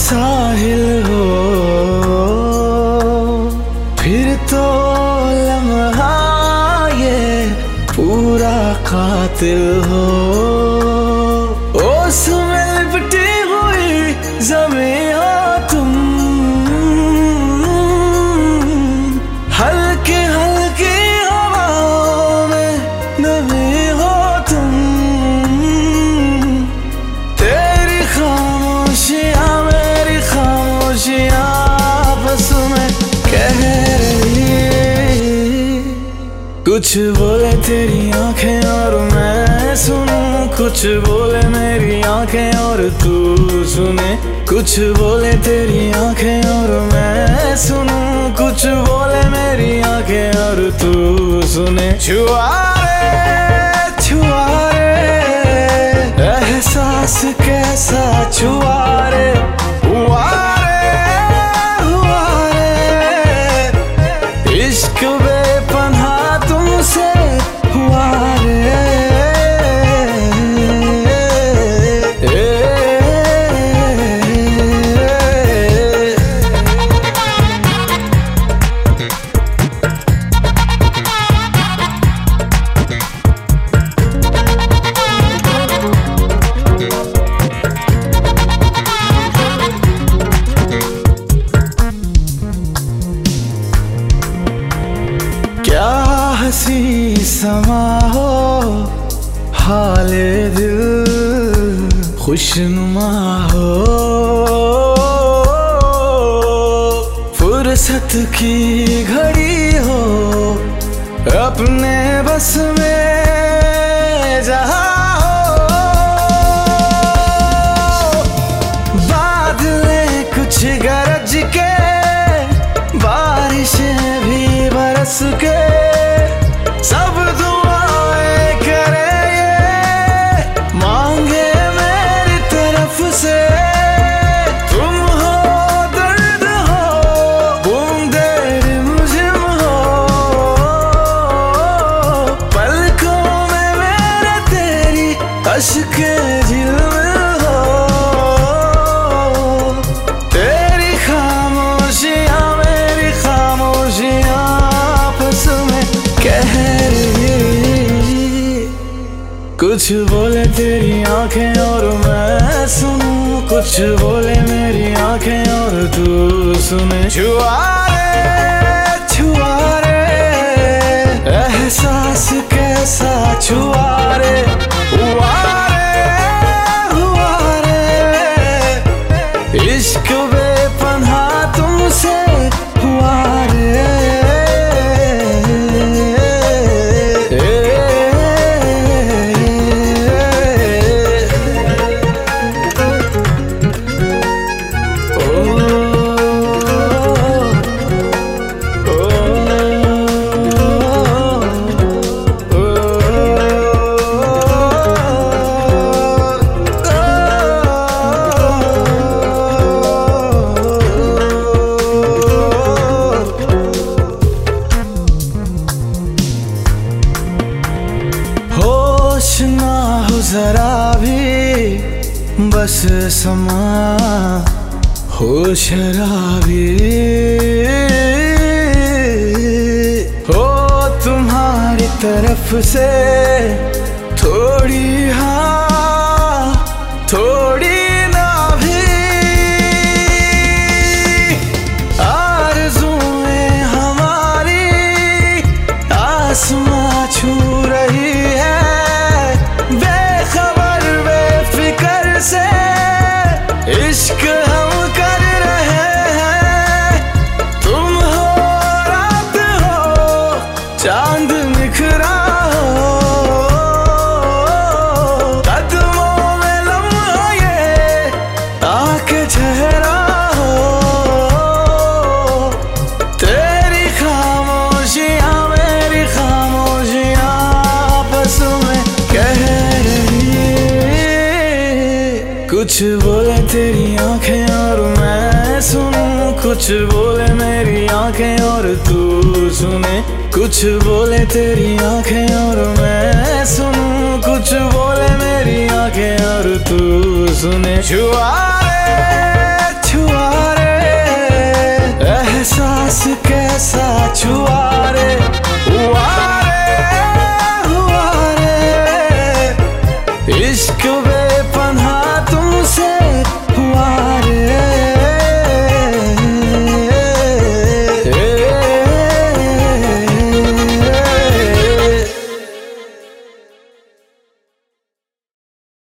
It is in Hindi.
साहिल हो, फिर तो लम्हा ये पूरा कातिल हो। ओस में लिपटी हुई ज़मीं हो तुम, हल्की हल्की हवाओं में नमी हो तुम। तेरी खामोशियाँ मेरी खामोशियाँ आपस में कह रही। कुछ बोले तेरी आंखें और मैं सुनूं, कुछ बोले मेरी आंखें और तू सुने। कुछ बोले तेरी आंखें और मैं सुनूं, कुछ बोले मेरी आंखें और तू सुने। छुआरे छुआरे एहसास कैसा छुआरे, हुआरे हुआरे इश्क बेपनाह तुमसे हुआरे। क्या हंसी समा हो हाले दिल खुशनुमा हो, फुर्सत की घड़ी हो अपने बस में जहाँ हो। बादलें कुछ गरज के, बारिशें भी बरस के, सब दुआएं करे ये मांगे मेरी तरफ से। तुम हो दर्द हो बूंदे रिमझिम हो, पलकों में मेरे तेरी अश्के झिलमिल हो। तेरी खामोशियाँ मेरी खामोशियाँ आपस में कह रही। कुछ बोले तेरी आंखें और मैं सुनूं, कुछ बोले मेरी आंखें और तू सुने। छुआरे छुआरे एहसास कैसा छुआरे, हुआरे हुआरे इश्क बेपनाह तुमसे हुआरे। ना हो जरा भी बस समा हो शराबी, हो तुम्हारी तरफ से थोड़ी हाँ थोड़ी ना भी। आरज़ुएं हमारी आसमां छू रही है, बेखबर बेफिक्र से इश्क हम कर रहे हैं। तुम हो रात हो चांद निखरा हो, कदमों में लम्हा ये आके ठहरा हो। तेरी खामोशियाँ मेरी खामोशियाँ आपस में कह रही। कुछ बोले तेरी आंखें और मैं सुनूं, कुछ बोले मेरी आंखें और तू सुने। कुछ बोले तेरी आंखें और मैं सुनूं, कुछ बोले मेरी आंखें और तू सुने। छुआरे छुआ